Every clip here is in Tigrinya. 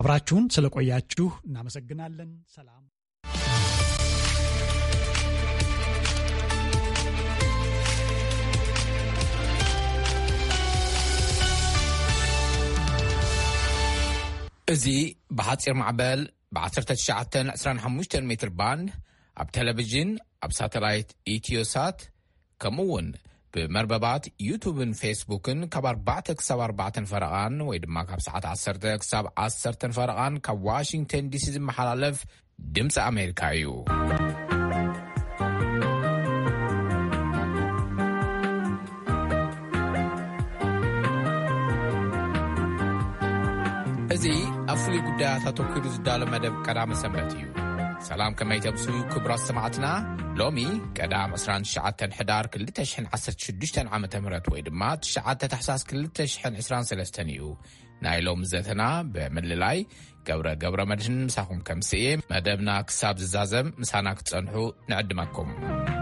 አብራችሁን ስለቆያችሁ እናመሰግናለን። ሰላም። እዚ በሐፂር ማዕበል ብ1925 ሜትር ባንድ ኣብ ቴሌቪዥን ኣብ ሳተላይት ኢትዮሳት ከምኡውን ብመርበባት ዩቱብን ፌስቡክን ካብ 4 ክሳብ 4 ፈረቓን ወይ ድማ ካብ ሰዓት 10 ክሳብ 10 ፈረቓን ካብ ዋሽንግተን ዲሲ ዝመሓላለፍ ድምፂ ኣሜሪካ እዩ። እዚ ኣብ ፍሉይ ጉዳያት ኣተኲሩ ዝዳሎ መደብ ቀዳመ ሰንበት እዩ። ሰላም ከመይ ተምሱ ክቡራት ሰማዕትና። ሎሚ ቀዳም 29 ሕዳር 2016 ዓመተ ምህረት ወይ ድማ 9 ታሕሳስ 2023 እዩ። ናይ ሎም ዘተና ብምልላይ ገብረ መድህን ምሳኹም ከምስኤ መደብና ክሳብ ዝዛዘም ምሳና ክትጸንሑ ንዕድመኩም።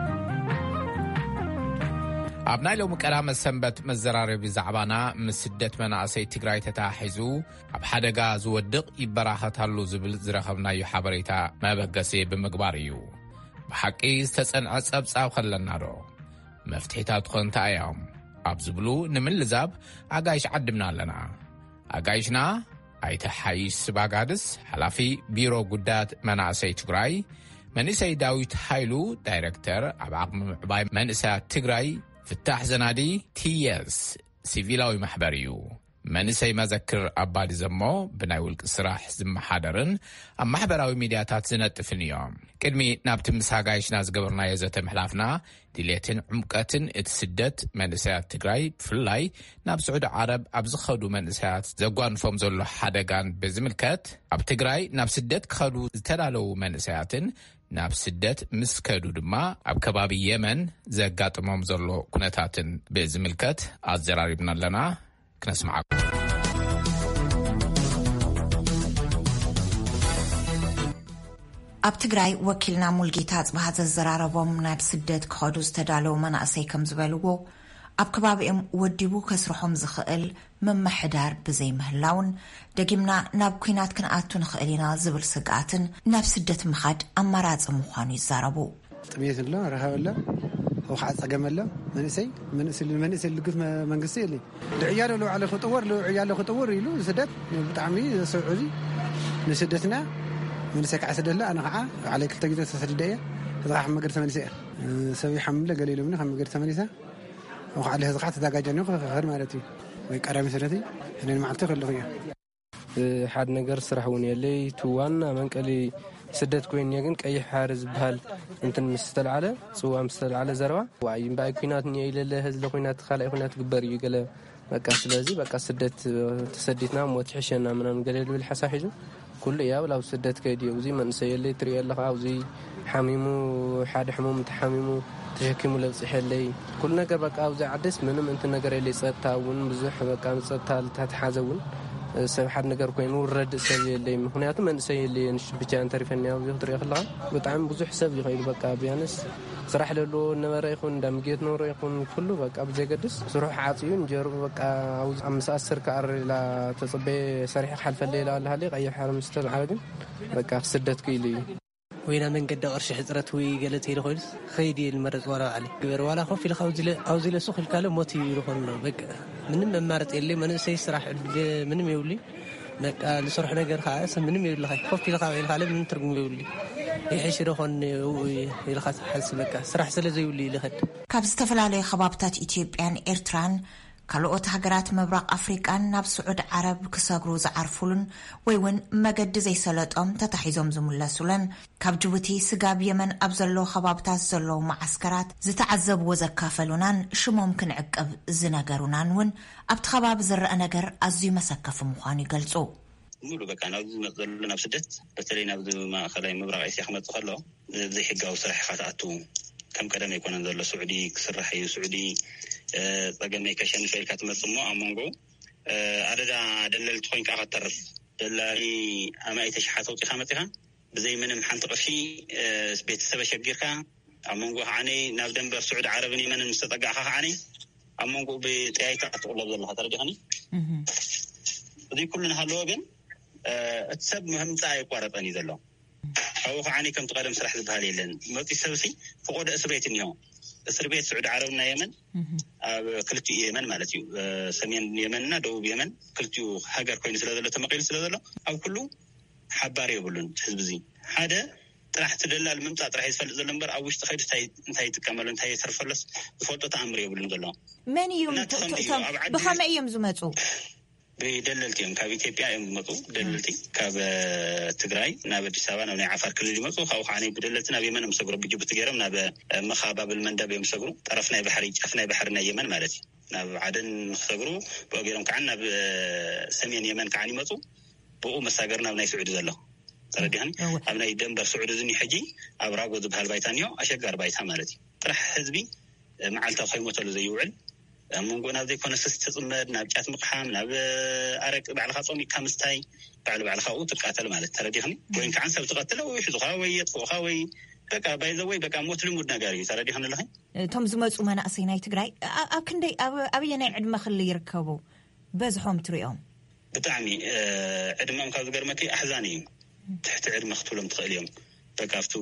ኣብ ናይ ሎም ቀዳመ ሰንበት መዘራረቢ ዛዕባና ምስ ስደት መናእሰይ ትግራይ ተታሒዙ ኣብ ሓደጋ ዝወድቕ ይበራኸታሉ ዝብል ዝረኸብናዮ ሓበሬታ መበገሲ ብምግባር እዩ። ብሓቂ ዝተጸንዐ ጸብጻብ ኸለና ዶ? መፍትሒታት ኾንታ እዮም ኣብ ዝብሉ ንምልዛብ ኣጋይሽ ዓድምና ኣለና። ኣጋይሽና ኣይተ ሓይሽ ስባጋድስ ሓላፊ ቢሮ ጉዳያት መናእሰይ ትግራይ፣ መንእሰይ ዳዊት ሃይሉ ዳይሬክተር ኣብ ዓቕሚ ምዕባይ መንእሰያት ትግራይ፣ ፍታሕ ዘናዲ ቲየስ ሲቪላዊ ማሕበር እዩ። መንእሰይ መዘክር ኣባዲ ዘሞ ብናይ ውልቂ ስራሕ ዝመሓደርን ኣብ ማሕበራዊ ሚድያታት ዝነጥፍን እዮም። ቅድሚ ናብቲ ምስ ኣጋይሽና ዝገበርናዮ ዘተ ምሕላፍና ድሌትን ዕምቀትን እቲ ስደት መንእሰያት ትግራይ ብፍላይ ናብ ስዑድ ዓረብ ኣብ ዝኸዱ መንእሰያት ዘጓንፎም ዘሎ ሓደጋን ብዝምልከት ኣብ ትግራይ ናብ ስደት ክኸዱ ዝተዳለዉ መንእሰያትን ናብ ስደት ምስ ከዱ ድማ ኣብ ከባቢ የመን ዘጋጥሞም ዘሎ ኩነታትን ብዝምልከት ኣዘራሪብና ኣለና። ክነስማዕ። ኣብ ትግራይ ወኪልና ሙልጌታ ጽባህ ዘዘራረቦም ናብ ስደት ክኸዱ ዝተዳለዉ መናእሰይ ከም ዝበልዎ ኣብ ከባቢኦም ወዲቡ ከስርሖም ዝኽእል መማሕዳር ብዘይምህላውን ደጊምና ናብ ኩናት ክንኣቱ ንኽእል ኢና ዝብል ስግኣትን ናብ ስደት ምኻድ ኣማራፂ ምዃኑ ይዛረቡ። ጥሜት ኣሎ ረሃብ ኣሎ ወሓ ጸገመለ መንእሰይ ልግፍ መንግስቲ የለ ድዕያለ ለውዓለ ኽጥወር ኢሉ ስደት ብጣዕሚ ዘስዑዚ ንስደትና መንእሰይ ከዓ ስደላ ኣነ ከዓ ዓለይ ክልተ ግዜ ተሰዲደ እየ እዛ ካብ መገድ ተመሊሰ ሰብ ይሓምለ ገሊሉ ምን ካብ መገድ ተመሊሰ ወሓለ ህዝኻ ተዘጋጀኒ ክኸድ ማለት እዩ ወይ ቀዳሚ ስደት እኔ ማዕልቲ ከለኹ እየ ሓደ ነገር ስራሕ እውን የለይ ትዋና መንቀሊ ስደት ኮይን ግን ቀይሕ ሓር ዝበሃል እንትን ምስተልዓለ ጽዋ ምስተልዓለ ዘረባ ዋይ ባይ ኩናት ንየይለለ ህዝለ ኩናት ካልኣይ ኩናት ግበር እዩ ገለ በቃ ስለዚ በቃ ስደት ተሰዲትና ሞት ሕሸና ምናምን ገለ ልብል ሓሳብ ሒዙ ኩሉ ያው ላው ስደት ከይዲው እዚ መንሰይ የለይ ትሪየለኻ ኣብዚ ሓሚሙ ሓደ ሕሙም ተሓሚሙ ተሸኪሙ ለብጽሕለይ ኩሉ ነገር በቃ ኣብዚ ዓድስ ምንም እንትን ነገር የለይ ጸጥታውን ብዙሕ በቃ ጸጥታ ተሓዘውን ሰብ ሓደ ነገር ኮይኑ ረድ ሰብ የለይ ምክንያቱም መንሰይ የለይ ብቻ እንተሪፈኛ ኣብዚ ክትሪኦ ከለኻ በጣም ብዙሕ ሰብ ይኸይዱ በቃ ቢያንስ ስራሕ ለሎ ነበረ ይኹን እንዳምጌት ኖሮ ይኹን ኩሉ በቃ ብዘገድስ ስሩሕ ዓጽዩ እንጀሩ በቃ ኣውዝ 5 ካር ላ ተጽበ ሰሪሕ ሓልፈለይ ላልሃለ ቀይሕ ሓር ምስተል ዓግን በቃ ስደት ከይሉ ወይና መንገድ ቅርሺ ሕጽረት ወይ ገለጽ ይል ኮይልስ ኸይዲ ልመረጽ ወራ ዓሊ ግበር ዋላ ኸፍ ኢልካ ኣውዚ ለሱ ኽልካለ ሞት ይልኾን ነው በቃ ምንም መማረጥ የለ መንሰይ ስራሕ ምንም ይውሊ በቃ ለሰርሕ ነገር ካስ ምንም ይውልኻ ኸፍ ኢልካ ኢልካለ ምንም ትርጉም ይውሊ ይሕሽ ደኾን ኢልካ ሓስ በቃ ስራሕ ስለ ዘይውሊ ይልኸድ ካብ ዝተፈላለዩ ከባብታት ኢትዮጵያን ኤርትራን ካልኦት ሃገራት ምብራቅ ኣፍሪቃን ናብ ስዑድ ዓረብ ክሰግሩ ዝዓርፉሉን ወይ እውን መገዲ ዘይሰለጦም ተታሒዞም ዝምለሱለን ካብ ጅቡቲ ስጋብ የመን ኣብ ዘሎ ከባብታት ዘሎ ማዓስከራት ዝተዓዘብዎ ዘካፈሉናን ሽሞም ክንዕቅብ ዝነገሩናን እውን ኣብቲ ከባቢ ዝረአ ነገር ኣዝዩ መሰከፍ ምዃኑ ይገልጹ። ሙሉ በቃ ናብዚ መዘሉ ናብ ስደት በተለይ ናብዚ ማእኸላይ ምብራቅ እስያ ክመጽእ ከሎ ዘይሕጋዊ ስራሕ ካትኣቱ ከም ቀደም ኣይኮነን ዘሎ ስዑዲ ክስራሕ እዩ ስዑዲ ጸገመይ ከሸን ፈይልካ ትመጽሞ ኣሞንጎ ኣደዳ ደለልቲ ኮይንካ ከተርፍ ደላሊ ኣማይ ተሽሓተው ጢኻ መጽኻ ብዘይ ምንም ሓንቲ ቅርሺ ቤተሰብ ሸጊርካ ኣሞንጎ ዓኔ ናብ ደንበር ስዑድ ዓረብን የመንን ዝተጠጋዕካ ዓኔ ኣሞንጎ ብጥያይታ ትቕለብ ዘለካ ተረዲኸኒ እዚ ኩሉ ንሃለዎ ግን እትሰብ መህምፃ ይቋረጠን ይዘሎ أو خاني كم تقدم سرح ذبالي لين ما تسوي فقود أسربيت اليوم أسربيت سعود عربنا يمن كلتي يمن مالتيو سمين يمننا دوب يمن كلتيو هاجر كوين سلادة تمقيل سلادة أو كله حباري يقولون حزب زين هذا راح تدلل الممتع راح يسفل زلمبر أو وش تخيل انتهي تكمل انتهي يصرفلس بفوتة أمري يقولون دلهم من يوم بخام أيام زمتو بدللتيهم كاب إثيوبيا يوم مطو دللتي كاب تجراي ناب السبانة ونع عفر كل اللي مطو خاو خاني بدللتنا بيمن مسجروا بيجيب تجارم ناب مخابة بالمندب يمسجروا طرفنا بحري أفنا بحرنا يمن مالتي ناب عدن مسجروا بقولهم كعنا بسمين يمن كعني مطو بقوا مساجرنا وناي سعود زله ترديهن أبنا يدمر سعود زني حجي أبراق وذب هالبيتانيو أشجع بيتها مالتي طرح حزبي مع التخيمات اللي زي يوعل مونغو ناب دي كون سستمد ناب جات مقحام ناب ارق بعد خاصومي كمستاي بعد خاو تقاتل مالت ترديهن وين كان سب تقاتل ويحذخا ويطفخا وي بقى بايزوي بقى موت لمود نغاري ترديهن الله توم زمصو منا اسيناي تግራይ ኣብ ክንደይ ኣብ የናይ ዕድመ ክሊ ይርከቡ በዝሖም ትሪኦም بتعمي عدمهم كذا جرمتي أحزاني تحت عدم مختولهم تقليهم بقافتو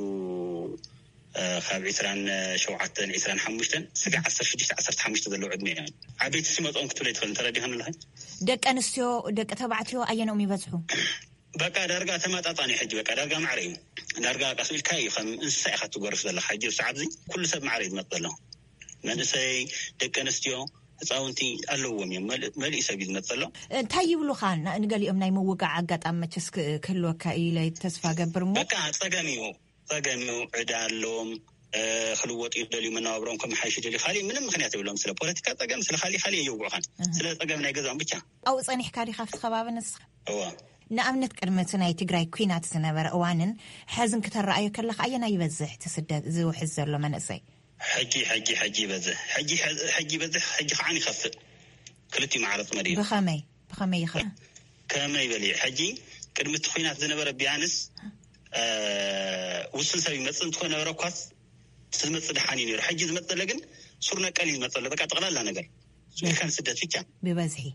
خاب عسران شوعتن عسران حمشتن سقع 10 حمشت ذلو عدمي يعني عبيت سمات أنك تولي تخل ترى دهن الله دك أنستيو دك تبعتيو أينهم يبزحوا بقى درجة تمات أطاني حج بقى درجة معريم درجة قصير كاي خم إنسى أخذت جرف ذا حج وسعدي كل سب معريد مطلع من سي دك أنستيو تصاونتي ألوهم يوم ملء سبيل مطلع تايب له خان نقول يوم نايم وقع عقد أما تسك كله كايلة تسفى قبرمو بقى تجميو عدالهم خلوات يدلي من أبرام كم حيش يدلي خالي من مخنيات يقولون سلا بوليتيكا تجمع سلا خالي يوقع خان سلا تجمع نيجزام بيتشا أو صاني حكاري خافت خباب الناس هو نأمنت كرمتنا تجري كوينات سنبر أوانن حزن كتر رأيك الله عينا يبزح تسدد زو حزر لما نسي حجي بزح حجي بزح حجي خاني خفت كلتي معرض مريض بخمي يخل كما يبلي حجي كلمة كوينات سنبر بيانس وصل سوي مثلا تكون ركوات تمثل حنين حجز مثل لكن صرنا قليل مثل بقى تقلل لا نقل كان سدت فيك ببزحي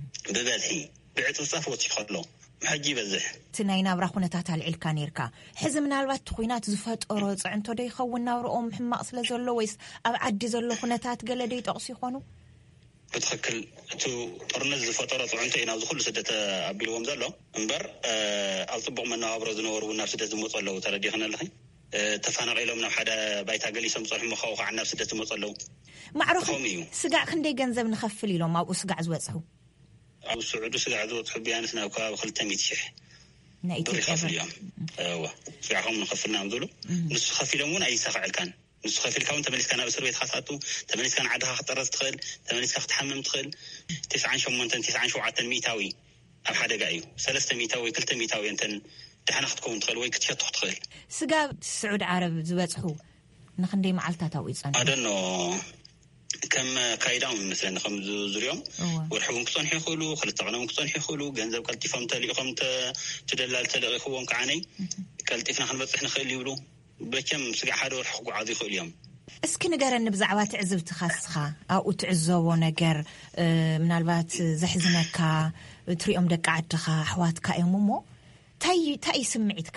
بعت الصفوت يخلو حجي بزح تناينا براخونتات العلكان يركا حزمنا الوقت خوينات زفات أروز عنتو دي خونا ورقوم حما أصلا زلو ويس أبعد زلو خونتات قال دي تقصي خونو بتخكل تو طرنز فترات عنتينا دخل سدت أبيلهم زلو انبر أطبق منا أبرز نور والناس سدت مطلو ترديخنا لهي تفانق إلهم نو حدا بايتا قلي سمصرح مخوخ عن نفس سدت مطلو معروف سقع خندي جنزب نخفلي لهم أو سقع زوجه أو سعود سقع زوج حبي أنسنا وكاب خلتميت شح نأتي خفل اليوم سقعهم نخفلنا عمدولو نص خفلهم أي سقع الكان نص خفل كون تمليس كان أبصر بيت خاصاتو تمليس كان عدها خطرت تخل تمليس كان تحمم تخل 9 شمونتن 9 شوعتن ميتاوي أو حدا قايو 3 ميتاوي 3 ميتاوي أنتن دحنا خدكم تخل وي كتشطح تخل سقا سعود عرب زبصحو نخندي معلتا تويصن أدنو كم كايدام مثلا خم زريوم ورحبهم كصنح يخلو خلت تغنم كصنح يخلو جنزب كالتفهم تليقهم تدلل تلقيهم كعني كالتفنا خلبت إحنا خلي يقولوا بكم سقع حدا ورحقوا عادي خلي يوم اسكي نجار النبزعوات تعزب تخصخا أو تعزوا نجار من البات زحزنكا تريهم دك عدخا حواتك يومو تاي سمعتك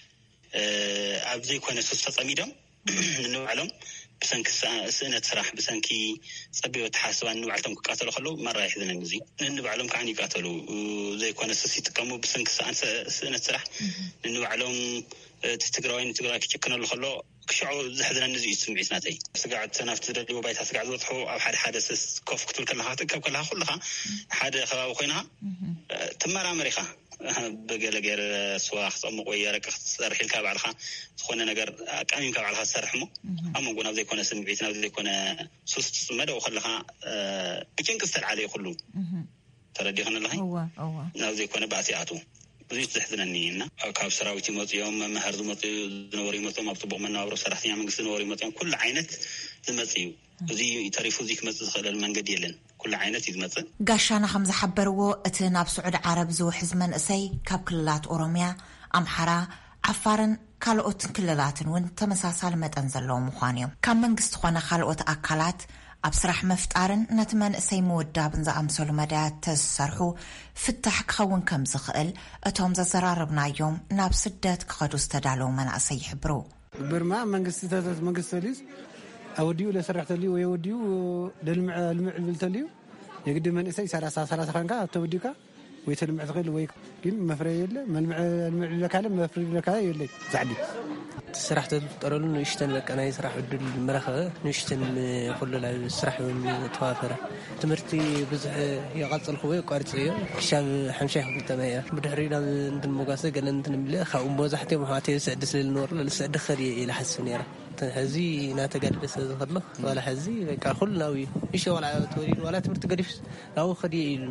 أبدي كون سوسة صميدم إنه علم بسنك سنة سراح بسنكي صبي وتحاسب إنه علتهم كقاتلوا خلوا مرة يحزن المزي إنه علم كعني قاتلوا زي كون سوسي تكمل بسنك سنة سراح إنه علم تستقرأين كيشكنا اللي خلوا كشعو زحزنا النزي سمعي سنتي سقعد سنة تدري وبيتها سقعد وضحوا أو حادث كوف كتول كلها تكب كلها خلها حاد خلا وخينها تمر أمريكا بقى غير سواخ صمق ويارك صرح الكاب علىها خونا نجار كامين كاب علىها صرحمو أما قلنا ذي كنا سمعيتنا ذي كنا سوست مدى وخلها بتنكسر عليه كله تردي خنا الله هو ذي كنا بعثياته زي تحزنني إنه كاب سراوتي مط يوم مهرز مط نوري مط ما بتبغى من نور سرحتي من قصة نوري مط كل عينت زمتيو زي تعرفوا ذيك مت خلال المنجد يلن كل عينت يزمت قاشنا خمسة حبروا اتنا بسعود عرب زو حزمن اسي كاب كلات أوروميا أمحرا عفارن كالوت كللاتن وين تمساسال متنزلوا مخانيو كم من قصة خوانا خالوت أكلات ኣብ ስራሕ መፍጣርን ነቲ መንእሰይ ምውዳብን ዝኣምሰሉ መዳያት ተሰርሑ ፍታሕ ክኸውን ከም ዝኽእል እቶም ዘዘራርብናዮም ናብ ስደት ክኸዱ ዝተዳለዉ መናእሰይ ይሕብሩ። ብርማ መንግስቲ ተሊስ ኣወዲኡ ለስራሕ ተልዩ ወይ ኣወዲኡ ልምዕ ብል ተልዩ የግዲ መንእሰይ 30 ኻንካ ተወዲካ ወይ ተልምዕ ትኽእል ወይ ግን መፍረይ የለ መልምዕ ለካለ መፍረይ ለካለ የለ ዛዕዲ ስራሕ ተጠረሉ ንሽተን በቃ ናይ ስራሕ ዕድል መረኸበ ንሽተን ኩሉ ላይ ስራሕ ተዋፈረ ትምህርቲ ብዙሕ ይቀጽል ኹ ወይ ቋርጽዮ ሻብ 50 ተመያ ብድሕሪና እንትን ሞጋሰ ገለ እንትን ብል ካብ መብዛሕትኡ መሓቴ ስድስ ልንወር ለስዕድ ኸሪ ኢላ ሓስብ ነራ ሕዚ ናተጋደሰ ዝኸድሎ ወላ ሕዚ በቃ ኩላዊ እሺ ወላ ተወሊድ ወላ ትምህርቲ ገዲፍ ናው ኸዲ ኢሉ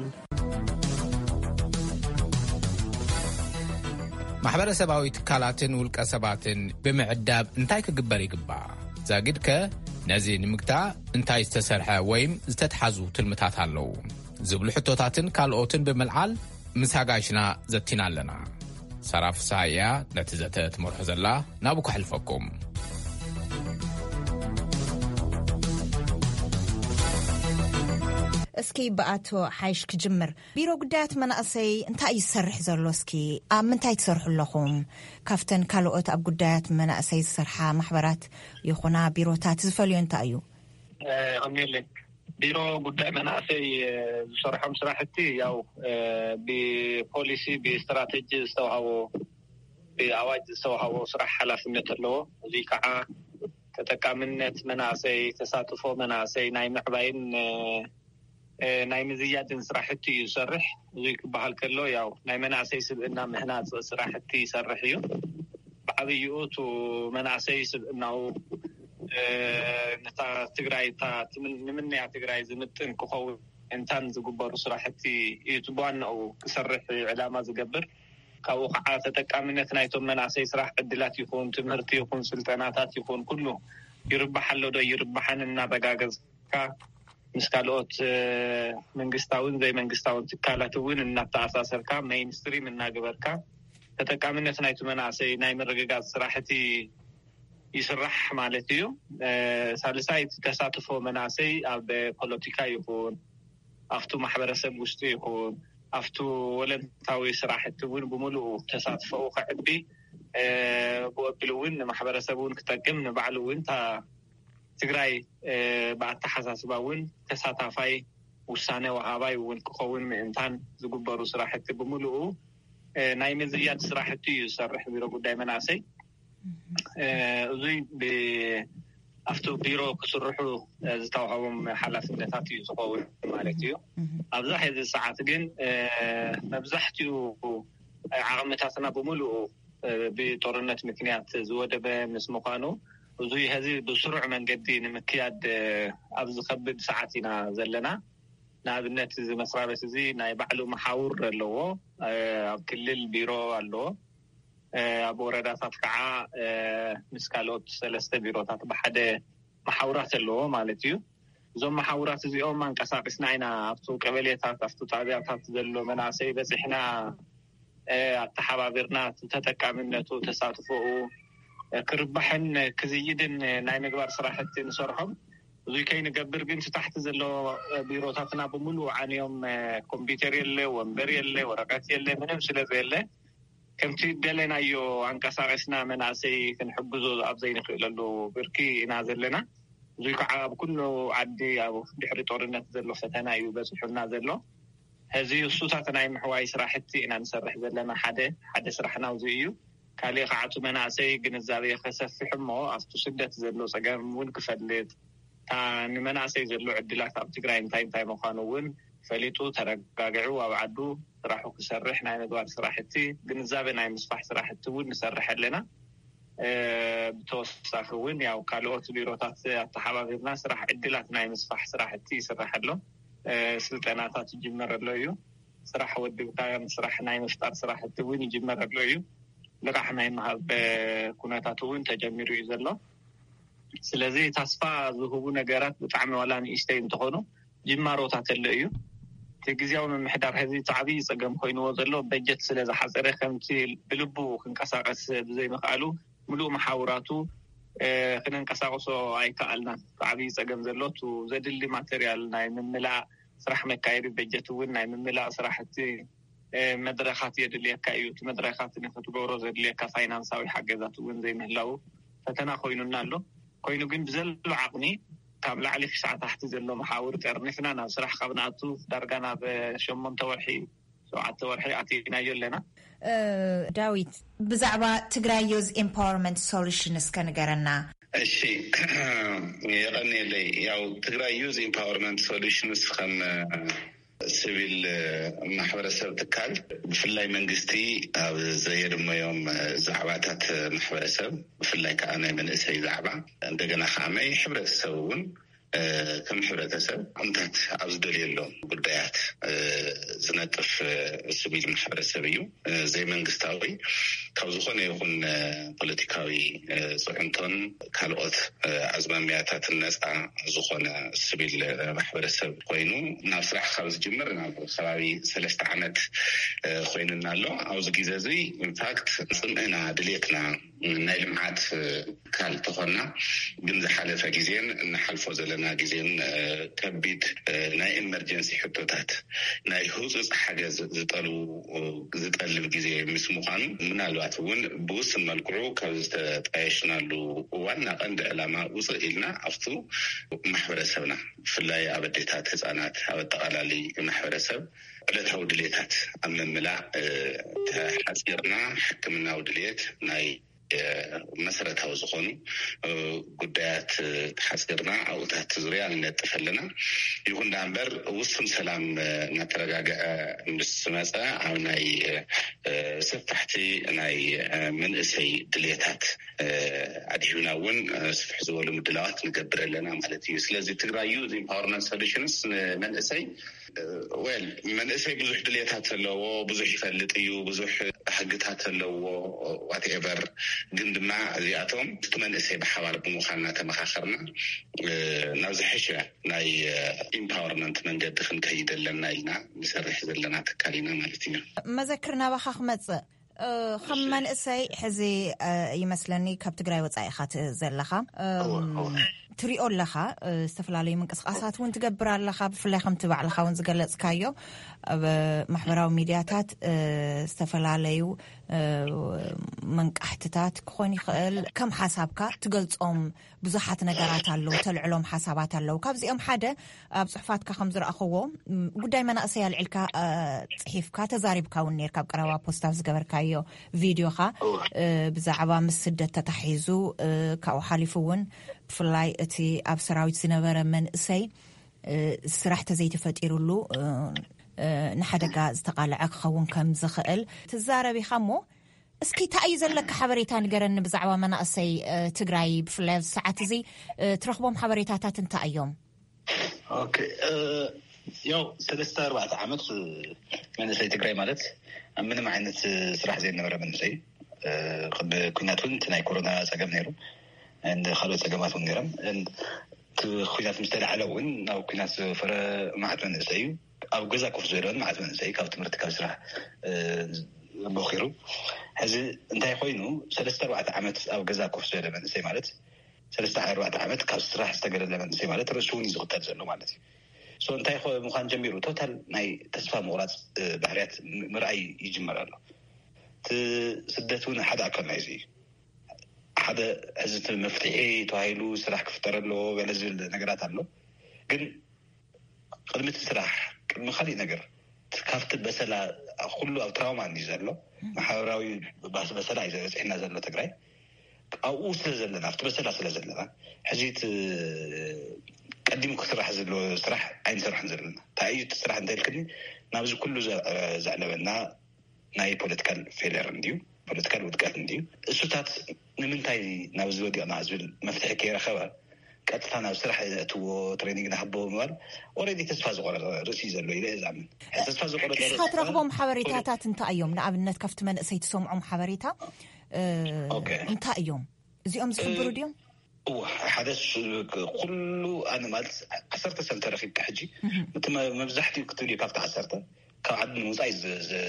ማሕበረሰባዊ ትካላትን ውልቀ ሰባትን ብምዕዳብ እንታይ ክግበር ይግባእ? ዛግድከ ነዚ ንምግታእ እንታይ ዝተሰርሐ ወይም ዝተተሓዙ ትልምታት ኣለዉ ዝብሉ ሕቶታትን ካልኦትን ብምልዓል ምስ ሃጋይሽና ዘቲና ኣለና። ሰራፍ ሳያ ነቲ ዘተ ትመርሑ ዘላ ናብኡ ክሕልፈኩም። እስኪ በኣቶ ሓይሽ ክጅምር ቢሮ ጉዳያት መናእሰይ እንታይ ይሰርሕ ዘሎ እስኪ ኣብ ምንታይ ትሰርሑ ኣለኹም? ካፍተን ካልኦት ኣብ ጉዳያት መናእሰይ ዝሰርሓ ማሕበራት ይኹና ቢሮታት ዝፈልዮ እንታይ እዩ? ኣሜለን ቢሮ ጉዳይ መናእሰይ ዝሰርሖም ስራሕቲ ያው ብፖሊሲ ብስትራቴጂ ዝተዋሃቦ ብኣዋጅ ዝተዋሃቦ ስራሕ ሓላፍነት ኣለዎ። እዚ ከዓ ተጠቃምነት መናእሰይ ተሳትፎ መናእሰይ ናይ ምዕባይን ናይ ምዝያድን ስራሕቲ ይሰርሕ። እዚ ክበሃል ከሎ ያው ናይ መናእሰይ ስብዕና ምህናፅ ስራሕቲ ይሰርሕ እዩ። ብዓብይኡቱ መናእሰይ ስብዕናው ነታ ትግራይ ንምንያ ትግራይ ዝምጥን ክኸውን እንታን ዝግበሩ ስራሕቲ ይትቧንኡ ክሰርሕ ዕላማ ዝገብር ካብኡ ከዓ ተጠቃምነት ናይቶም መናእሰይ ስራሕ ዕድላት ይኹን ትምህርቲ ይኹን ስልጠናታት ይኹን ኩሉ ይርባሓሎ ዶ ይርባሓን እናረጋገዝካ ምስ ካልኦት መንግስታውን ዘይመንግስታውን ትካላት እውን እናተኣሳሰርካ ሜይንስትሪም እናገበርካ ተጠቃምነት ናይቱ መናእሰይ ናይ ምርግጋፅ ስራሕቲ ይስራሕ ማለት እዩ። ሳልሳይ ተሳትፎ መናእሰይ ኣብ ፖለቲካ ይኹን ኣብቱ ማሕበረሰብ ውሽጢ ይኹን ኣብቱ ወለንታዊ ስራሕቲ እውን ብምሉኡ ተሳትፎኡ ክዕቢ ብወቢሉ እውን ማሕበረሰብ እውን ክጠቅም ንባዕሉ እውን ትግራይ ብኣተሓሳስባ እውን ተሳታፋይ ውሳነ ወሃባይ እውን ክኸውን ምእንታን ዝግበሩ ስራሕቲ ብምሉኡ ናይ ምዝያድ ስራሕቲ ይሰርሕ ቢሮ ጉዳይ መናእሰይ። እዙይ ብኣፍቱ ቢሮ ክስርሑ ዝተዋሃቦም ሓላፍነታት እዩ ዝኸውን ማለት እዩ። ኣብዛ ሕዚ ሰዓት ግን መብዛሕትኡ ዓቕምታትና ብምሉኡ ብጦርነት ምክንያት ዝወደበ ምስ ምዃኑ እዙይ ሕዚ ብስሩዕ መንገዲ ንምክያድ ኣብ ዝኸብድ ሰዓት ኢና ዘለና። ንኣብነት እዚ መስሪያ ቤት እዚ ናይ ባዕሉ መሓውር ኣለዎ። ኣብ ክልል ቢሮ ኣለዎ። ኣብ ወረዳታት ከዓ ምስ ካልኦት 3 ቢሮታት ብሓደ መሓውራት ኣለዎ ማለት እዩ። እዞም መሓውራት እዚኦም አንቀሳቅስና ኢና ኣብቱ ቀበሌታት ኣብቱ ጣብያታት ዘሎ መናእሰይ በፂሕና ኣተሓባቢርና ተጠቃምነቱ ተሳትፎኡ ክርባሕን ክዝይድን ናይ ምግባር ስራሕቲ ንሰርሖም። እዙይ ከይንገብር ግን ታሕቲ ዘሎ ቢሮታትና ብምሉእ ዓንዮም ኮምፒተር የለ ወንበር የለ ወረቀት የለ ምንም ስለዘየለ ከምቲ ደለናዮ አንቀሳቅስና መናእሰይ ክንሕግዞ ኣብ ዘይንኽእለሉ ብርኪ ኢና ዘለና። እዙይ ከዓ ኣብ ኩሉ ዓዲ ኣብ ድሕሪ ጦርነት ዘሎ ፈተና እዩ በፅሑና ዘሎ። ሕዚ እሱታት ናይ ምሕዋይ ስራሕቲ ኢና ንሰርሕ ዘለና። ሓደ ስራሕና እዙይ እዩ። ካሊእ ከዓቱ መናእሰይ ግንዛቤ ከሰፍሕ እሞ ኣብቱ ስደት ዘሎ ፀገም እውን ክፈልጥ ንመናእሰይ ዘሎ ዕድላት ኣብ ትግራይ እንታይ ምዃኑ እውን ፈሊጡ ተረጋጊዑ ኣብ ዓዱ ስራሑ ክሰርሕ ናይ ምግባር ስራሕቲ ግንዛቤ ናይ ምስፋሕ ስራሕቲ እውን ንሰርሕ ኣለና። ብተወሳኺ እውን ያው ካልኦት ቢሮታት ኣተሓባቢርና ስራሕ ዕድላት ናይ ምስፋሕ ስራሕቲ ይስራሕ ኣሎ። ስልጠናታት ይጅመር ኣሎ እዩ። ስራሕ ወድብካ ስራሕ ናይ ምፍጣር ስራሕቲ እውን ይጅመር ኣሎ እዩ። ልቃሕ ናይ ምሃብ ኩነታት እውን ተጀሚሩ እዩ ዘሎ። ስለዚ ተስፋ ዝህቡ ነገራት ብጣዕሚ ዋላ ንእሽተይ እንትኾኑ ጅማሮታት ኣሎ እዩ። ግዝያዊ ምምሕዳር ሕዚ ዓብይ ፀገም ኮይንዎ ዘሎ በጀት ስለዝሓፀረ ከምቲ ብልቡ ክንቀሳቀስ ብዘይምኽኣሉ ሙሉእ መሓውራቱ ክንንቀሳቀሶ ኣይከኣልናን ዓብይ ፀገም ዘሎቱ ዘድሊ ማቴሪያል ናይ ምምላእ ስራሕ መካየዲ በጀት እውን ናይ ምምላእ ስራሕቲ መድረኻት የድልየካ እዩ መድረኻት ንኽትገብሮ ዘድልየካ ፋይናንሳዊ ሓገዛት እውን ዘይምህላው ፈተና ኮይኑና ኣሎ ኮይኑ ግን ብዘሎ ዓቕሚ ካብ ላዕሊ ክሳዕ ታሕቲ ዘሎ መሓውር ጠርኒፍና ናብ ስራሕ ካብናቱ ዳርጋ ናብ 8 ወርሒ 7 ወርሒ ኣቲናዮ ኣለና ዳዊት ብዛዕባ ትግራይ ዩዝ ኤምፓወርመንት ሶሉሽንስ ከንገረና እሺ የቀኒለይ ያው ትግራይ ዩዝ ኤምፓወርመንት ሶሉሽንስ ከም ሲቪል ማሕበረሰብ ትካል ብፍላይ መንግስቲ ኣብ ዘየድመዮም ዛዕባታት ማሕበረሰብ ብፍላይ ከዓ ናይ መንእሰይ ዛዕባ እንደገና ከዓ ናይ ሕብረተሰብ እውን ከም ሕብረተሰብ ኣንታት ኣብ ዝደልየሎም ጉዳያት ዝነጥፍ ሲቪል ማሕበረሰብ እዩ ዘይ መንግስታዊ ካብ ዝኾነ ይኹን ፖለቲካዊ ጽዕንቶን ካልኦት ኣዝማሚያታት ነፃ ዝኾነ ሲቪል ማሕበረሰብ ኮይኑ ናብ ስራሕ ካብ ዝጅምር ናብ ከባቢ 3 ዓመት ኮይኑና ኣሎ ኣብዚ ግዜ እዚ ኢንፋክት ጽምእና ድሌትና ናይ ልምዓት ካል ተኾና ግን ዝሓለፈ ግዜን እናሓልፎ ዘለና ግዜን ከቢድ ናይ ኤመርጀንሲ ሕቶታት ናይ ህፁፅ ሓገዝ ዝጠልብ ግዜ ምስ ምዃኑ ምናልባት እውን ብውስን መልክዑ ካብ ዝተጣየሽናሉ ዋና ቀንዲ ዕላማ ውፅእ ኢልና ኣብቱ ማሕበረሰብና ብፍላይ ኣብ ኣዴታት ህፃናት ኣብ ኣጠቃላሊ ማሕበረሰብ ዕለታዊ ድሌታት ኣብ ምምላእ ተሓፂርና ሕክምናዊ ድሌት ናይ መሰረታዊ ዝኾኑ ጉዳያት ተሓፂርና ኣብታት ዙርያ ንነጥፍ ኣለና ይኹን ዳንበር ውሱን ሰላም እናተረጋግዐ ምስ መፀ ኣብ ናይ ሰፋሕቲ ናይ መንእሰይ ድሌታት ኣድሂብና እውን ስፍሕ ዝበሉ ምድላዋት ንገብር ኣለና ማለት እዩ ስለዚ ትግራይ ዩዝ ኤምፓወርመንት ሶሉሽንስ መንእሰይ ወል መንእሰይ ብዙሕ ድሌታት ኣለዎ ብዙሕ ይፈልጥ እዩ ብዙሕ ሕግታት ኣለዎ ዋትኤቨር ግን ድማ እዚኣቶም መንእሰይ ብሓባር ብምዃንና ተመኻኸርና ናብ ዝሕሸ ናይ ኤምፓወርመንት መንገዲ ክንከይድ ኣለና ኢልና ንሰርሕ ዘለና ትካል ኢና ማለት እዩ መዘክር ናባኻ ክመፅእ ከም መንእሰይ ሕዚ ይመስለኒ ካብ ትግራይ ወፃኢኻ ዘለኻ ትሪኦ ኣለኻ ዝተፈላለዩ ምንቅስቃሳት እውን ትገብር ኣለኻ ብፍላይ ከምቲ ባዕልኻ እውን ዝገለጽካዮ ኣብ ማሕበራዊ ሚድያታት ዝተፈላለዩ መንቃሕትታት ክኾን ይኽእል ከም ሓሳብካ ትገልጾም ብዙሓት ነገራት ኣለዉ ተልዕሎም ሓሳባት ኣለዉ ካብዚኦም ሓደ ኣብ ጽሑፋትካ ከም ዝረኣኽዎ ጉዳይ መናእሰይ ኣልዒልካ ጽሒፍካ ተዛሪብካ እውን ነርካ ኣብ ቀረባ ፖስታፍ ዝገበርካዮ ቪድዮኻ ብዛዕባ ምስ ስደት ተታሒዙ ካብኡ ሓሊፉ እውን ብፍላይ እቲ ኣብ ሰራዊት ዝነበረ መንእሰይ ስራሕ ተዘይተፈጢሩሉ ንሓደጋ ዝተቃልዐ ክኸውን ከም ዝኽእል ትዛረቢኻ እሞ እስኪ እንታይ ዘለካ ሓበሬታ ንገረኒ ብዛዕባ መናእሰይ ትግራይ ብፍላይ ኣብ ሰዓት እዚ ትረኽቦም ሓበሬታታት እንታይ እዮም? ኦኬ ያው 3-4 ዓመት መንእሰይ ትግራይ ማለት ምንም ዓይነት ስራሕ ዘይነበረ መንእሰይ ቅድሚ ኩናቱን ናይ ኮሮና ፀገም ነይሩ እንደ ካልኦት ፀገማት እውን ነይሮም ኩናት ምስተላዕለ እውን ናብ ኩናት ዝፈረ ማዕት መንእሰይ ኣብ ገዛ ኮፍ ዝበለን ማዕት መንእሰይ ካብ ትምህርቲ ካብ ስራሕ በኺሩ ሕዚ እንታይ ኮይኑ 3-4 ዓመት ኣብ ገዛ ኮፍ ዝበለ መንእሰይ ማለት 3-4 ዓመት ካብ ስራሕ ዝተገለለ መንእሰይ ማለት ርእሱ እውን ዝቕተል ዘሎ ማለት እዩ ሶ እንታይ ምዃን ጀሚሩ ቶታል ናይ ተስፋ ምቑራፅ ባህርያት ምርኣይ ይጅመር ኣሎ ስደት እውን ሓደ ኣካል ናይ እዚ ሓደ ሕዚ መፍትሒ ተባሂሉ ስራሕ ክፍጠር ኣለዎ ገለ ዝብል ነገራት ኣሎ ግን ቅድሚት ስራሕ ቅድሚ ካሊእ ነገር ካብቲ በሰላ ኩሉ ኣብ ትራውማ እንዲ ዘሎ ማሕበራዊ በሰላ እዩ ዘበፅሕና ዘሎ ትግራይ ኣብኡ ስለ ዘለና ኣብቲ በሰላ ስለ ዘለና ሕዚት ቀዲሙ ክስራሕ ዘሎ ስራሕ ኣይንሰርሕን ዘለና እንታይ እዩ ስራሕ እንታይ ኢልክኒ ናብዚ ኩሉ ዘዕለበና ናይ ፖለቲካል ፌለር እንድዩ ፖለቲካል ውድቀት እንድዩ እሱታት ንምንታይ ናብዚ ወዲቕና ዝብል መፍትሒ ከይረኸበ ቀጥታ ናብ ስራሕ እትዎ ትሬኒንግ ናህቦ ምባል ኦልሬዲ ተስፋ ዝቆረፀ ርእሲ ዘሎ ኢለ እዛምን ተስፋ ዝቆረፀ እስካ ትረኽቦም ሓበሬታታት እንታይ እዮም ንኣብነት ካብቲ መንእሰይ ትሰምዖም ሓበሬታ እንታይ እዮም እዚኦም ዝሕብሩ ድዮም ሓደ ኩሉ ኣነ ማለት 10 ሰንተ ረኺብካ ሕጂ እቲ መብዛሕትኡ ክትብል ካብቲ 10 ካብ ዓዲ ንምውፃእ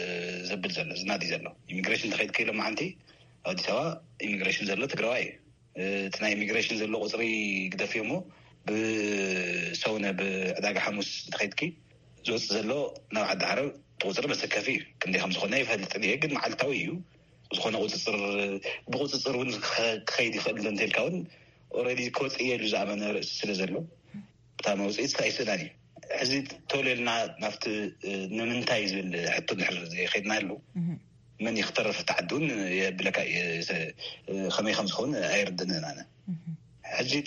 ዘብል ዘሎ ዝናዲ ዘሎ ኢሚግሬሽን ተኸይድ ከኢሎም ማዓንቲ ኣዲስ ኣበባ ኢሚግሬሽን ዘሎ ትግራዋይ تنا إيميغريشن زلوا قصري قد فيهمو بسونا بعداق حمص دخيتكي زوج زلوا نوع عد عرب توصل بس كافي كندي خمس خنايف هذا التدريج قد مع التويو وخنا بقصر ون خيدي خد لنتي الكون اوريدي كوت ايه اللي زعما سلازلو بتاع موزيت سايسداني حزيت توللنا نفط نمنتايز حتى نحر زي خدنا له من يختار في التعدون بلك خمي خمس خون ايردنا انا حجيت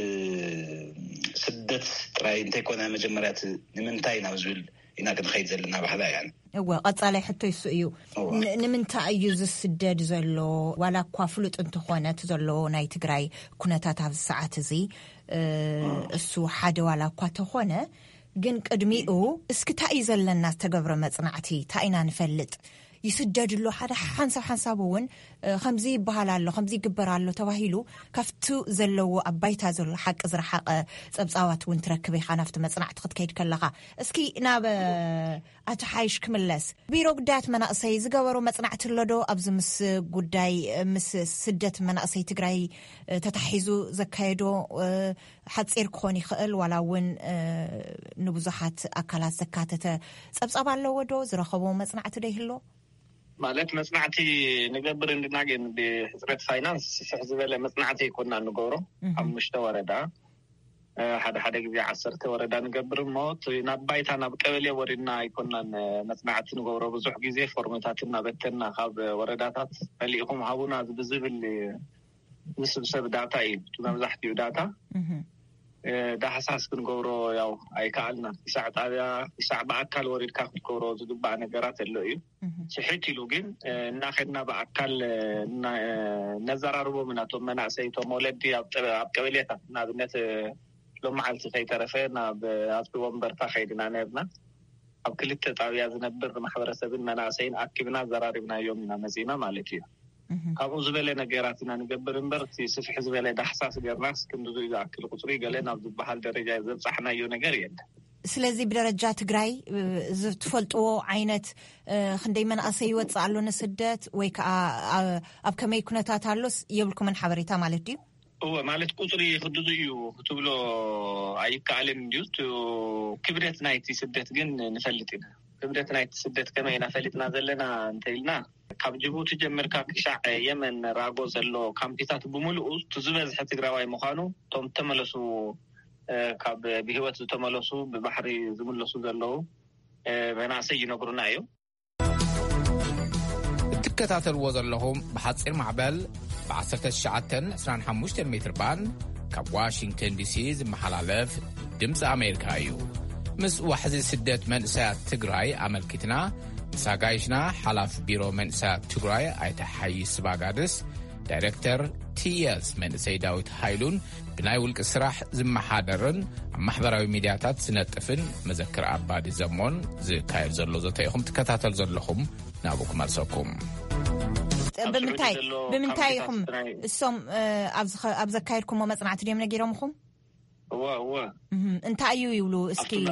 سدت تراي انت كنا مجمرات نمنتاي نازل إنا كنخيد زلنا بحدا يعني هو قصالي حتى يسئيو نمنتاي يوز السداد زلو ولا كوافلوت انت خوانات زلو ناي تقراي كنتات هذا الساعات زي السو حدا ولا كواتخونه جن قدميو اسكتاي زلنا تقبر مصنعتي تاينا نفلط يسدد له حدا حنسابون خمزي بحالالو خمزي قبرالو تواهيلو كفتو زلو أبايتا زلو حق زرحق صبصاوات وانتركبي خانفت مصنعت خد كيد كلغا اسكي ناب اتحايش كملس بيرو قدات مناقصي زقورو مصنعت اللدو أبز مس قداي مس سدت مناقصي تقراي تتحيزو زكايدو حتصير كوني خقل ولاون نبزحات أكالات زكاتة صبصاوالو ودو زرخبو مصنعت ديهلو مالت مصنعتي نقبر ناجن بحزبة فاينانس حزبة مصنعتي كنا نقوله مشت وردا حدا جزء عصرت وردا نقبر موت نبايتنا بقبلي ورنا يكوننا مصنعتي نقوله بزح جزء فورماتنا بتنا خاب ورداتات اللي يقوم هابونا بزيب اللي نسبسب داتا تنمزحتي داتا ده حساس كنقوله ياو أي كألنا يساعد على يساعد بأكل وريد كافت كورو زدوب بعد نجارات اللي صحيتي لوجين ناخدنا بأكل نزار أربو من أتوم من أسيتو مولدي أبقبليتا نابنت لما حالتي خي ترفينا بأسبوع مبرتا خيدنا نبنا أبقلت تعويض نبر محبر سبين من أسين أكبنا زراربنا يومنا مزينا مالكي كابو زبالة نجاراتنا نقبر نبرتي سفح زبالة ده حساس جرناس كندو إذا أكل قطري قالنا بحال درجة زب صحنا يو نجاريد سلازي بدرجات جراي تفلتو عينت خنديما أسيوت صعلو نسدت ويك أبكمي كنا تاتالوس يبلكم من حبريتا مالتي هو مالت قطري خدوديو كتبلو عيك علم ديوت كبرت نايتي سدت جن نفلتنا كبرت نايتي سدت كما نفلتنا زلنا انتيلنا كاب جيبوتي جمركا كشاع يمن راغو زلو كامبيتات بملؤ تزبز حتى غراواي مخانو توم تملسو كاب بهوت تملسو ببحري زملسو زلو بناسي ينغرنايو تكتاتل وزلهم بحصير معبل ب19 25 متر بان كاب واشنطن دي سي محلالف دمز امريكا يو مس وحزي سدت منسات تجراي عملكتنا ساقايشنا حلاف بيرو منسات تجراي ايتحيي سباقادس دايركتر تياز من سيداوت هايلون بناي ولك السراح زم حادرن محبراوي ميدياتات سنتفن مذكر أبادي زمون زي كاير زلو زتايخم تكتاتل زلهم نابوكم أرسوكم بمنتايكم السوم أبزكايركم ومصنعت اليوم نجيرمكم هو انت أيو يولو اسكي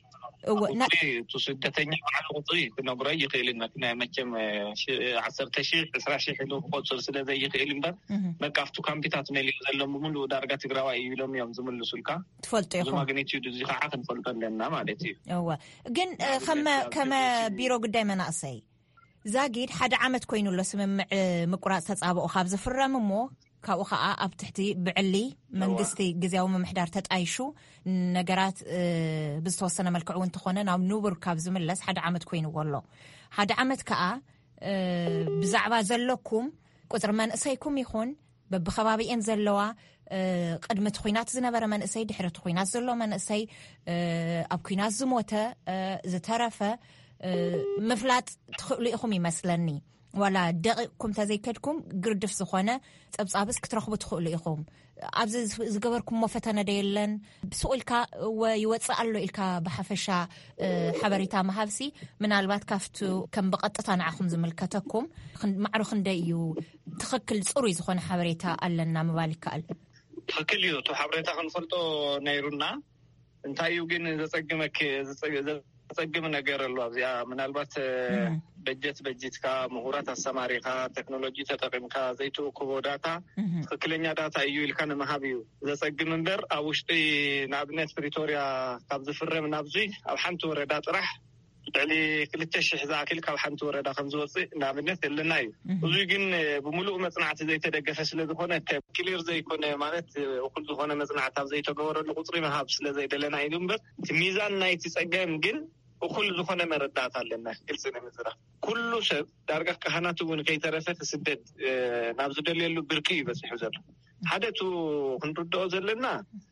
تصدتني على قطري كنا قرية قيلنا كنا مجم 10 شيء حلو قصر سنة زي قيلين بر مكافتو كامبيتاتنا اللي زلهم بملو درجات قراوي يلوم يوم زملو سلكا تفلت يا ما قنيت يدزي خاطن فلتن لنا مالتي هو جن كما بيرو قدامنا ناقصي زاقيد حد عمت كوينو لو سمع مقراص تصابو خابز فرممو كاو خا اب تحتي بعلي منغستي غزياو ممحدار تطايشو نغرات بزتوسنا ملكعو انت خونا ناب نوبر كاب زملس حد عمت كوينو والله حد عمت كا بزعبا زلكم قطر من اسيكم يخون ببخبابي ان زلوا قدمت خوينات زنبره من اسي دحرت خوينات زلو من اسي اب كوينات زموته زترفه مفلات تخليكم يمسلني ولا دقيقكم تزيكدكم قردف زخونه صبصابس كترخبو تخلو يخوم ابز زغبركم مفتنا ديلن بسؤلكا ويوصالو الكا بحفشا حبريتا مهابسي من البات كافتو كم بقطتا نعكم زملكتكم معروخ نديو تخكل صوري زخونه حبريتا علنا مبالكال تخكليو تو حبريتا خنفلطو نيرونا انتايو جن زصقمك زصقم ነገር አለው ያ ምናልባት በጀትካ ምሁራት አሰማሪካ ቴክኖሎጂ ተጠቅምካ ዘይተወክቦ ዳታ ትክክለኛ ዳታ እዩ ኢልካ ንመሃብ እዩ ዘጸግም እምበር ኣብ ውሽጢ ንኣብነት ፕሪቶሪያ ካብ ዝፍረም ናብዚ ኣብ ሓንቲ ወረዳ ጥራሕ ልዕሊ 2,000 ዝኣክል ካብ ሓንቲ ወረዳ ከም ዝወፅእ ንኣብነት የለና እዩ እዙይ ግን ብምሉእ መጽናዕቲ ዘይተደገፈ ስለ ዝኾነ ክሊር ዘይኮነ ማለት እኩል ዝኾነ መጽናዕቲ ኣብ ዘይተገበረሉ ቁፅሪ መሃብ ስለ ዘይደለና እዩ እምበር ሚዛን ናይቲ ጸገም ግን እኩል ዝኾነ መረዳት ኣለና ግልጽ ንምዝራብ ኩሉ ሰብ ዳርጋ ካህናት እውን ከይተረፈ ተስደድ ናብ ዝደልየሉ ብርኪ ይበጽሑ ዘሎ ሓደቱ ክንርድኦ ዘለና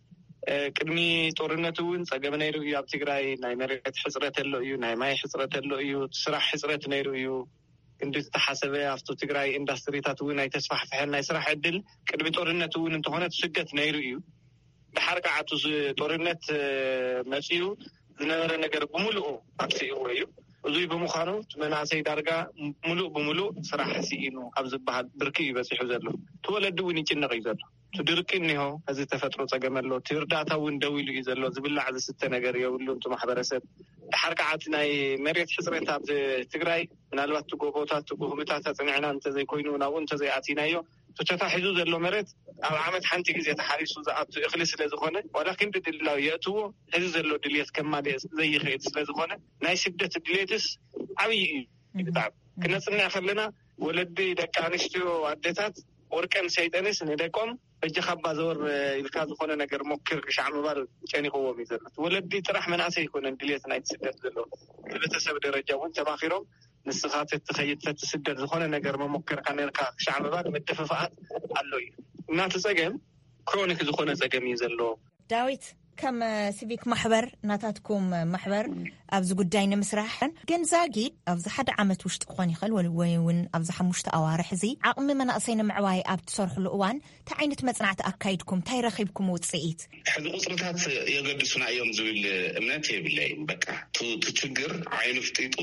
ቅድሚ ጦርነት እውን ጸገም ነይሩ እዩ ኣብ ትግራይ ናይ መሬት ሕጽረት ኣሎ እዩ ናይ ማይ ሕጽረት ኣሎ እዩ ስራሕ ሕጽረት ነይሩ እዩ ክንዲ ተሓሰበ ኣብቲ ትግራይ ኢንዱስትሪታት እውን ናይ ተስፋሕፍሐን ናይ ስራሕ ዕድል ቅድሚ ጦርነት እውን እንተኾነ ስደት ነይሩ እዩ ድሓር ከዓቱ ጦርነት መጽኡ ዝነበረ ነገር ብምሉእ ኣጥፊኡ እዩ እዙይ ብምዃኑ መናእሰይ ዳርጋ ሙሉእ ብምሉእ ስራሕ ሲኢኑ ኣብ ዝበሃል ብርኪ ይበጽሑ ዘሎ ትወለዲ እውን ይጭነቕ እዩ ዘሎ ትድርቂ እኒሆ እዚ ተፈጥሮ ጸገም ኣሎ ትርዳታ እውን ደው ኢሉ እዩ ዘሎ ዝብላዕ ዝስተ ነገር የብሉ እንቱ ማሕበረሰብ ድሓር ከዓት ናይ መሬት ሕጽረት ኣብ ትግራይ ምናልባት ትጎቦታት ትጉህምታት ኣጽኒዕና እንተዘይኮይኑ ናብኡ እንተዘይኣቲናዮ ተታሒዙ ዘሎ መሬት ኣብ ዓመት ሓንቲ ግዜ ተሓሪሱ ዝኣቱ እኽሊ ስለ ዝኾነ ዋላ ክንዲ ድላው የእትዎ እዚ ዘሎ ድልየት ከማልእ ዘይኽእል ስለ ዝኾነ ናይ ስደት ድልየትስ ዓብዪ እዩ ብጣዕሚ ክነጽንዕ ከለና ወለዲ ደቂ ኣንስትዮ ኣዴታት ወርቀን ሰይጠንስ ንደቆም በጀኻባ ዘወር ኢልካ ዝኾነ ነገር ሞክር ክሻዕ ምባል ጨኒቕዎም እዩ ዘሎ ወለዲ ጥራሕ መናእሰይ ይኮነን ድልየት ናይ ስደት ዘሎ ብቤተሰብ ደረጃ እውን ተማኺሮም ንስኻት እትኸይድ ፈትስደድ ዝኾነ ነገር መሞከርካ ነርካ ክሻዕ ምባል መደፈፋኣት ኣሎ እዩ እናተጸገም ክሮኒክ ዝኾነ ጸገም እዩ ዘሎ ዳዊት ከም ሲቪክ ማሕበር ናታትኩም ማሕበር ኣብዚ ጉዳይ ንምስራሕ ገንዛጊ ኣብዚ ሓደ ዓመት ውሽጢ ክኾን ይኽእል ወይ እውን ኣብዚ 5 ኣዋርሕ እዚ ዓቕሚ መናእሰይ ንምዕባይ ኣብ ትሰርሕሉ እዋን እንታይ ዓይነት መጽናዕቲ ኣካይድኩም እንታይ ረኺብኩም ውጽኢት ሕዚ ቁጽርታት የገድሱና እዮም ዝብል እምነት የብለይ በቃ ትችግር ዓይኑ ፍጢጡ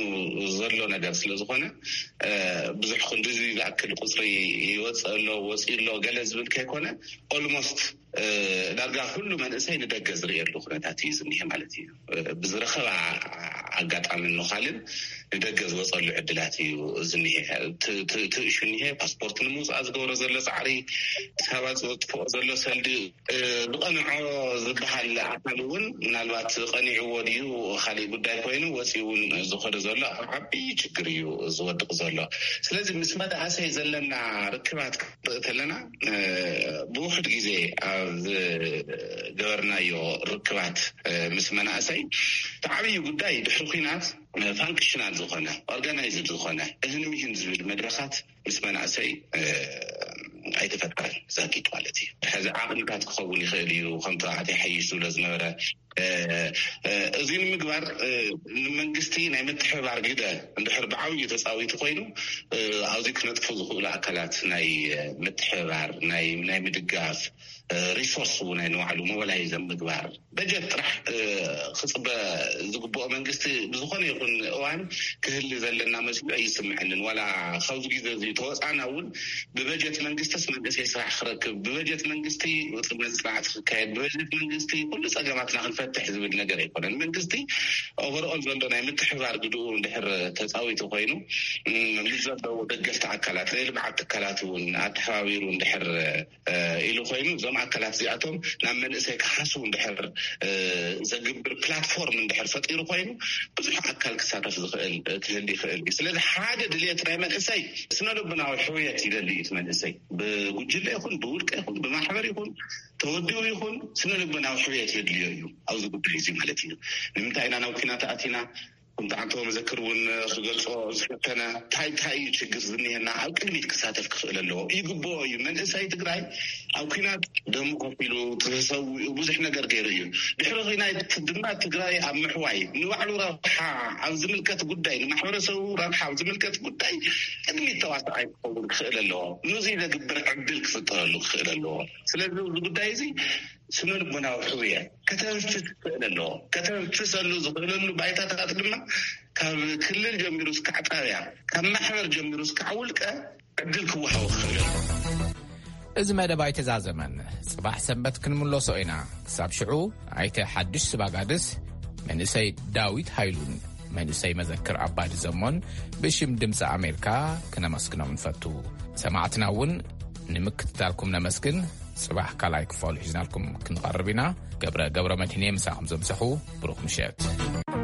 ዘሎ ነገር ስለ ዝኾነ ብዙሕ ክንድዚ ዝኣክል ቁጽሪ ይወፅእ ኣሎ ወፂእ ኣሎ ገለ ዝብል ከይኮነ ኦልሞስት ዳርጋ ኩሉ መንእሰይ ንደገ ዝርየሉ ኩነታት እዩ ዝኒሄ ማለት እዩ ብዝረኸባ ኣጋጣሚ ንኻልን ንደገ ዝወፀሉ ዕድላት እዩ ዝኒሄ ትእሹ ኒሄ ፓስፖርት ንምውፃእ ዝገብሮ ዘሎ ፃዕሪ ሰባት ዝወጥፍኦ ዘሎ ሰልዲ ብቐንዖ ዝበሃል ኣካል እውን ምናልባት ቀኒዕዎ ድዩ ካሊእ ጉዳይ ኮይኑ ወፂኡ እውን ዝኸደ ዘሎ ዓብዪ ችግር እዩ ዝወድቕ ዘሎ ስለዚ ምስ መናእሰይ ዘለና ርክባት ክርኢ ከለና ብውሕድ ግዜ ኣብ ገበርናዮ ርክባት ምስ መናእሰይ ዓብዪ ጉዳይ ድሕሪ ኩናት ፋንክሽናል ዝኾነ ኦርጋናይዝድ ዝኾነ እህንምህን ዝብል መድረኻት ምስ መናእሰይ ኣይተፈጠረን ዘጊድ ማለት እዩ ሕዚ ዓቕልታት ክኸውን ይኽእል እዩ ከምቲ ኣዕተይ ሓይሽ ዝብሎ ዝነበረ እዚ ንምግባር ንመንግስቲ ናይ ምትሕብባር ግደ እንድሕር ብዓብዪ ተፃዊቱ ኮይኑ ኣብዚ ክነጥፉ ዝኽእሉ ኣካላት ናይ ምትሕብባር ናይ ምድጋፍ ሪሶርስ እውን ኣይንባዕሉ ሞባላይዘም ምግባር በጀት ጥራሕ ክፅበ ዝግብኦ መንግስቲ ብዝኾነ ይኹን እዋን ክህሊ ዘለና መስሉ ኣይስምዐንን ዋላ ካብዚ ግዜ እዚ ተወፃና እውን ብበጀት መንግስትስ መንእሰይ ስራሕ ክረክብ ብበጀት መንግስቲ ውፅእ መፅናዕቲ ክካየድ ብበጀት መንግስቲ ኩሉ ፀገማትና ክንፈትሕ ዝብል ነገር ኣይኮነን መንግስቲ ኦቨርኦል ዘሎ ናይ ምትሕብባር ግድኡ እንድሕር ተፃዊቱ ኮይኑ ንዘለዉ ደገፍቲ ኣካላት ናይ ልምዓት ትካላት እውን ኣተሓባቢሩ እንድሕር ኢሉ ኮይኑ እዞም ኣካላት እዚኣቶም ናብ መንእሰይ ክሓስቡ እንድሕር ዘግብር ፕላትፎርም እንድሕር ፈጢሩ ኮይኑ ብዙሕ ኣካል ክሳተፍ ዝኽእል ክህሊ ይኽእል እዩ ስለዚ ሓደ ድልየት ናይ መንእሰይ ስነልቡናዊ ሕውየት ይደሊ እቲ መንእሰይ ብጉጅለ ይኹን ብውልቀ ይኹን ብማሕበር ይኹን ተወዲኡ ይኹን ስነልቡናዊ ሕውየት የድልዮ እዩ ኣብዚ ጉዳይ እዚ ማለት እዩ ንምንታይ ኢና ናብ ኩናት ኣቲና كنت عنده مذكر ونخجلوا زكتنا تاي ችግር ዝኒህና ኣብ ቅድሚት ክሳተፍ ክኽእል ኣለዎ ይግቦ እዩ መንእሰይ ትግራይ ኣብ ኩናት ደሙ ከፊሉ ተሰው ብዙሕ ነገር ገይሩ እዩ ድሕሪ ኩናት ድማ ትግራይ ኣብ ምሕዋይ ንባዕሉ ረብሓ ኣብ ዝምልከት ጉዳይ ንማሕበረሰቡ ረብሓ ኣብ ዝምልከት ጉዳይ ቅድሚት ተዋሳኣይ ክኸውን ክኽእል ኣለዎ ነዚ ዝግበር ዕድል ክፍጠረሉ ክኽእል ኣለዎ ስለዚ ጉዳይ እዚ ስነልቦናዊ ሕውየት ከተንፍስ ክኽእል ኣለዎ ከተንፍሰሉ ዝኽእለሉ ባይታታት ድማ ካብ ክልል ጀሚሩ እስካዕ ጣብያ ካብ ማሕበር ጀሚሩ እስካዕ ውልቀ ዕድል ክወሃቦ ክኽእል ኣለዎ እዚ መደብ ኣይተዛዘመን ጽባሕ ሰንበት ክንምለሶ ኢና ክሳብ ሽዑ ኣይተ ሓድሽ ስባጋድስ መንእሰይ ዳዊት ሃይሉን መንእሰይ መዘክር አባዲ ዘሞን ብሽም ድምፂ አሜሪካ ክነመስግኖም ንፈቱ ሰማዕትና እውን ንምክትታልኩም ነመስግን صباح كلايك فول حزنالكم كنقربنا قبر مدينة مساهم زمسحو بروح مشات